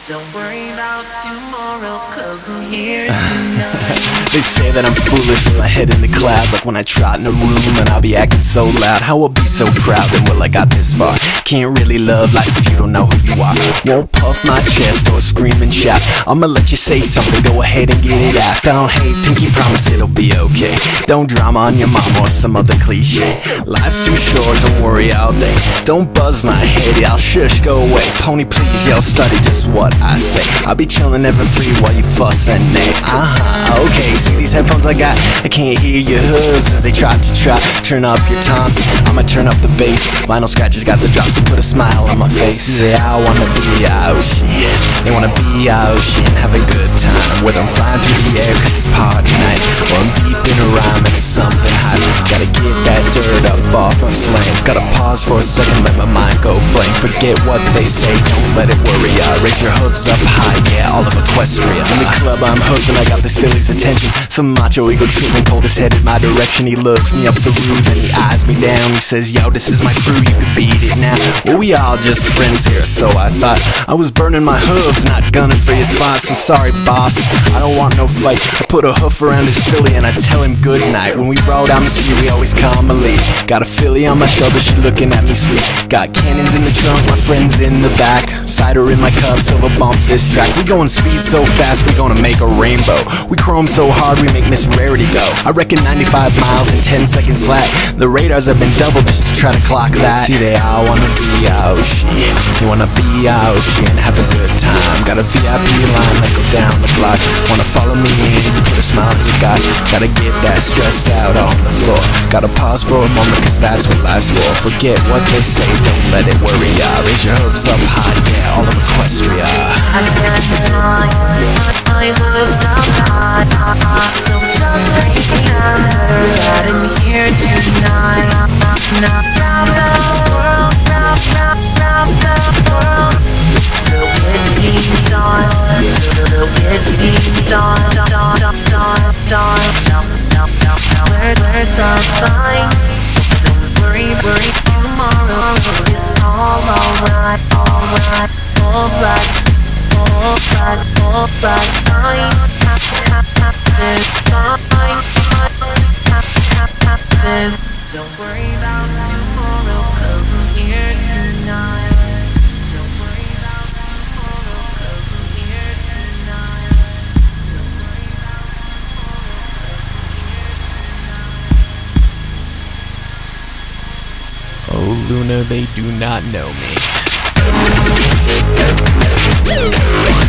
Don't worry about tomorrow, cause I'm here tonight. They say that I'm foolish with my head in the clouds, like when I trot in a room and I'll be acting so loud. How I'll be so proud and well I got this far. Can't really love life if you don't know who you are. Won't puff my chest or scream and shout. I'ma let you say something, go ahead and get it out. Don't hate, pinky promise it'll be okay. Don't drama on your mom or some other cliche. Life's too short, don't worry all day. Don't buzz my head, y'all shush, go away. Pony please, y'all study just what I say. I'll be chillin' ever free while you fuss and neigh. Okay, see these headphones I got? I can't hear your hooves as they try to turn up your taunts. I'ma turn up the bass. Vinyl scratches got the drops to put a smile on my face. Say I wanna be ocean. They wanna be ocean, have a good time. Whether I'm flying through the air cause it's party night, or I'm deep in a rhyme and it's something hot. Gotta get that dirt up off my flame. Gotta pause for a second, let my mind go blank. Forget what they say, don't let it worry ya. Raise your hooves up high, yeah, all of Equestria. In the club I'm hooked and I got this Philly's attention. Some macho ego tripping, pulled his head in my direction. He looks me up so rude, then he eyes me down. He says, yo, this is my crew, you can beat it now. Well, we all just friends here, so I thought. I was burning my hooves, not gunning for your spot. So sorry, boss, I don't want no fight. I put a hoof around his Philly and I tell him good night. When we roll down the street, we always come a lead. Got a Philly on my shoulder, she looking at me sweet. Got cannons in the trunk, my friends in the back. Cider in my cup, silver bump this track. We going speed so fast, we gonna make a rainbow. We chrome so hard, we make Miss Rarity go. I reckon 95 miles in 10 seconds flat. The radars have been doubled just to try to clock that. See, they all wanna be ocean. They wanna be ocean, have a good time. Got a VIP line that go down the block. Wanna follow me in, put a smile on your guy. Gotta get that stress out on the floor. Gotta pause for a moment cause that's what life's for. Forget what they say, don't let it worry ya. Raise your hooves up high, yeah, all of Equestria. I can't decide, my hooves up high. So just remember that I'm here tonight. Round the world, round the world. The Whitney star, the Whitney star, where's the fight? Don't worry tomorrow, it's all alright, alright, alright, alright, alright. Don't worry about tomorrow, cause I'm here tonight. Don't worry about tomorrow, cause I'm here tonight. Don't worry about tomorrow, cause I'm here tonight. Oh, Luna, they do not know me.